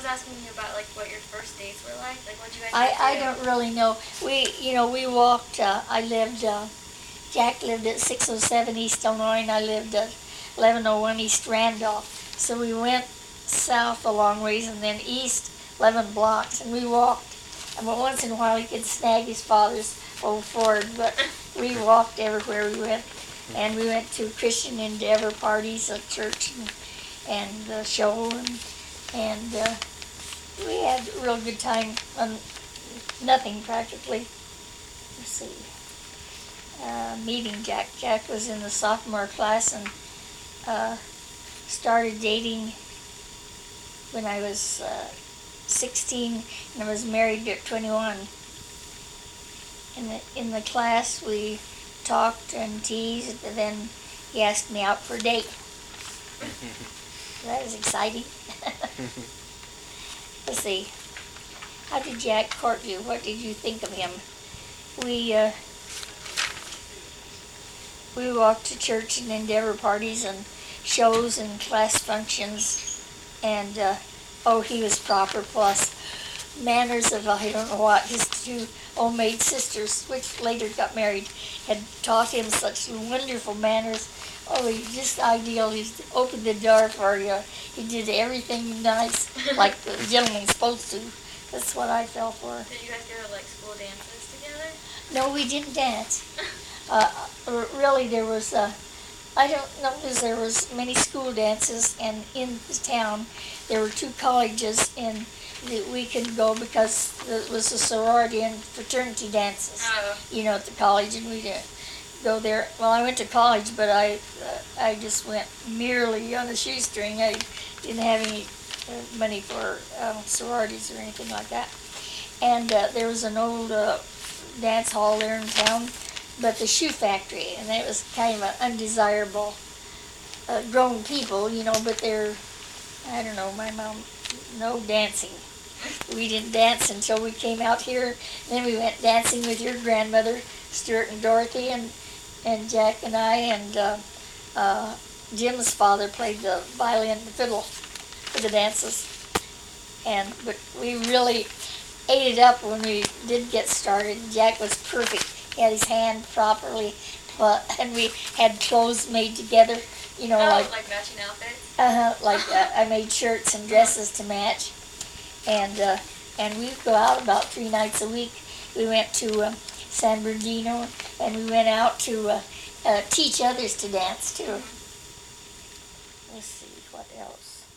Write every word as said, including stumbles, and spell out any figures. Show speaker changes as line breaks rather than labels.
asking you about like what your first dates were like. Like what you guys
I, I
do.
don't really know. We, you know, we walked, uh, I lived, uh, Jack lived at six oh seven East Illinois, and I lived at eleven oh one East Randolph. So we went south a long ways and then east eleven blocks, and we walked. And once in a while he could snag his father's old Ford, but we walked everywhere we went. And we went to Christian Endeavor parties at church and, and the show, and, and uh, we had a real good time on nothing practically. Let's see. Uh, meeting Jack. Jack was in the sophomore class and uh, started dating when I was uh, sixteen, and I was married at twenty-one. In the, in the class we talked and teased, and then he asked me out for a date. That was exciting. Let's see. How did Jack court you? What did you think of him? We uh, we walked to church and Endeavor parties and shows and class functions, and uh, oh, he was proper. Plus manners of I don't know what. His two old maid sisters, which later got married, had taught him such wonderful manners. Oh, he's just ideal. He opened the door for you. He did everything nice, like the gentleman's supposed to. That's what I fell for.
Did you guys go to like school dances together?
No, we didn't dance. Uh, really, there was, uh, I don't know because there was many school dances, and in the town there were two colleges, and we could go because it was a sorority and fraternity dances,
oh.
you know, at the college, and we'd uh, go there. Well, I went to college, but I uh, I just went merely on a shoestring. I didn't have any uh, money for uh, sororities or anything like that. And uh, there was an old uh, dance hall there in town, but the shoe factory, and it was kind of an undesirable uh, grown people, you know, but they're, I don't know, my mom, no dancing. We didn't dance until we came out here. Then we went dancing with your grandmother, Stuart and Dorothy, and and Jack and I, and uh, uh, Jim's father played the violin and the fiddle for the dances. And but we really ate it up when we did get started. Jack was perfect. He had his hand properly, but and we had clothes made together. You know,
oh,
like
like matching outfits.
Uh huh. Like uh, I made shirts and dresses to match. And uh, and we'd go out about three nights a week. We went to uh, San Bernardino, and we went out to uh, uh, teach others to dance too. Let's see what else.